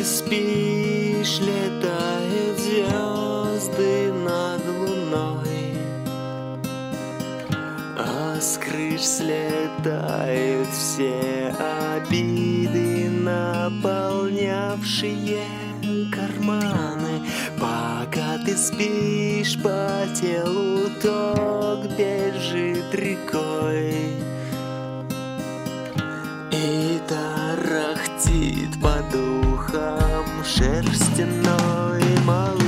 спишь, летают звезды над луной, а с крыш слетают все обиды, наполнявшие карманы. Пока ты спишь, по телу ток бежит рекой и тарахтит по духам шерстяной малыш.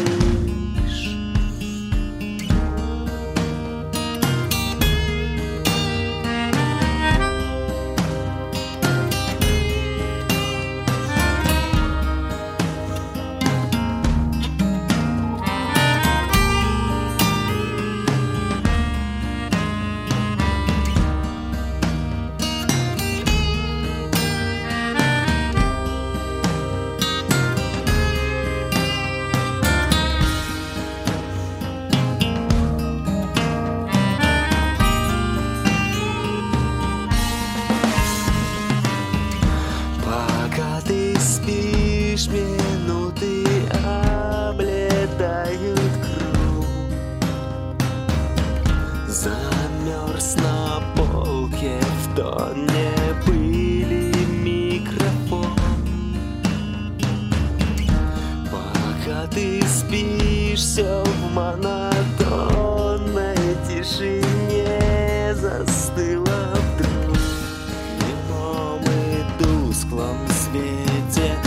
Минуты облетают круг, замерз на полке в тонне пыли микрофон. Пока ты спишь, все в монотонной тишине застыло вдруг в немом и тусклом свете